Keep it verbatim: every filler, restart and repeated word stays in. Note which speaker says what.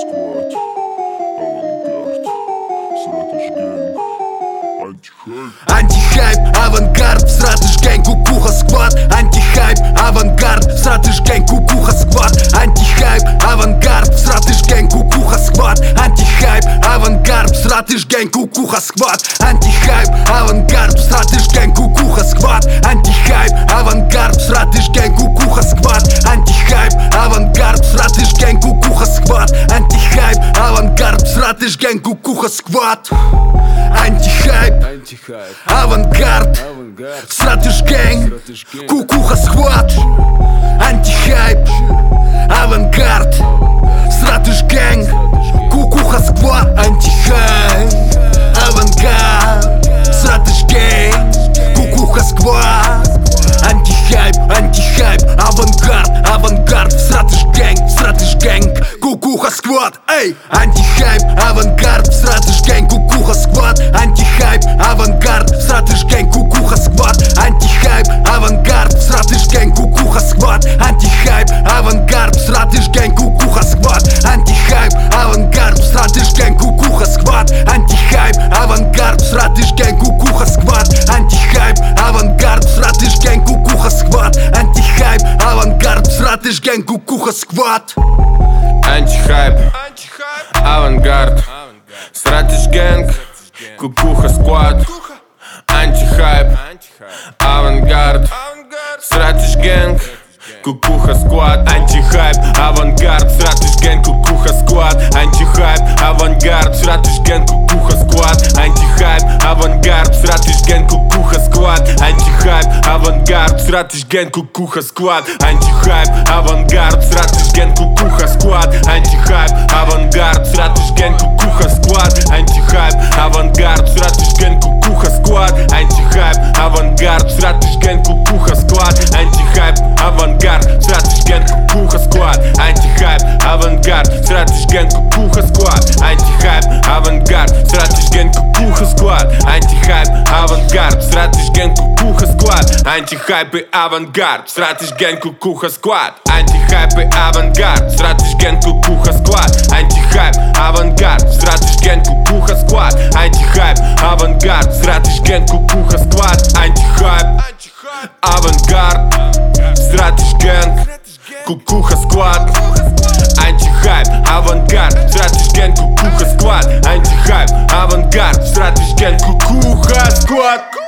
Speaker 1: сквад, авангард, Сратыш гэнг, антихайп.
Speaker 2: Антихайп, авангард, Сратыш гэнг, кукуха сквад. Антихайп, авангард, Сратыш гэнг, кукуха сквад. Антихайп, авангард, Сратыш гэнг, кукуха сквад. Антихайп, авангард, Сратыш гэнг, кукуха сквад. Антихайп, авангард, Сратыш гэнг, кукуха сквад. Антихайп, авангард, Сратыш гэнг, кукуха сквад. Антихайп, авангард, Сратыш гэнг, кукуха сквад. Антихайп, авангард, Сратыш гэнг, кукуха сквад. Антихайп, авангард, Сратыш гэнг, кукуха сквад. Антихайп, авангард, Сратыш гэнг, кукуха сквад. Антихайп, авангард, Сратыш гэнг, кукуха сквад. Антихайп, антихайп, авангард, авангард, Сратыш гэнг, Сратыш гэнг, кукуха сквад. Эй! Антихайп, авангард, Сратыш гэнг, кукуха сквад. Антихайп, авангард, Сратыш гэнг, кукуха сквад. Антихайп, авангард, Сратыш гэнг, кукуха сквад. Антихайп, авангард, Сратыш гэнг, кукуха сквад. Антихайп, авангард, Сратыш гэнг, кукуха сквад. Антихайп, авангард, Сратыш гэнг, кукуха сквад. Антихайп, авангард, Сратыш гэнг, кукуха сквад. Антихайп, авангард, Сратыш гэнг, кукуха сквад.
Speaker 3: Антихайп, авангард, Сратыш гэнг, кукуха сквад. Антихайп, авангард, Сратыш гэнг, кукуха сквад. Антихайп, авангард, Сратыш гэнг, кукуха сквад. Антихайп, авангард, Сратыш гэнг, кукуха сквад. Антихайп, авангард, Сратыш гэнг, кукуха сквад. Антихайп, авангард, Сратыш гэнг, кукуха сквад. Антихайп, авангард, Сратыш гэнг, кукуха сквад. Антихайп, авангард, Сратыш гэнг, кукуха сквад. Антихайп, авангард, Сратыш гэнг, кукуха сквад. Антихайп, авангард, Сратыш гэнг, кукуха сквад. Антихайп, авангард, Сратыш гэнг, кукуха сквад. Антихайп, авангард, Сратыш гэнг, кукуха сквад. Антихайп, авангард, Сратыш гэнг, кукуха сквад. Антихайп, авангард, Сратыш гэнг, кукуха сквад. Антихайп и авангард, Сратыш гэнг, кукуха сквад. Антихайп и авангард, Сратыш гэнг, кукуха сквад. Антихайп, авангард, Сратыш гэнг, кукуха сквад. Антихайп, авангард, Сратыш гэнг, кукуха сквад. Антихайп, авангард, Сратыш гэнг, кукуха сквад. Антихайп, авангард, Сратыш гэнг, кукуха сквад. Антихайп, авангард, Сратыш гэнг, кукуха сквад.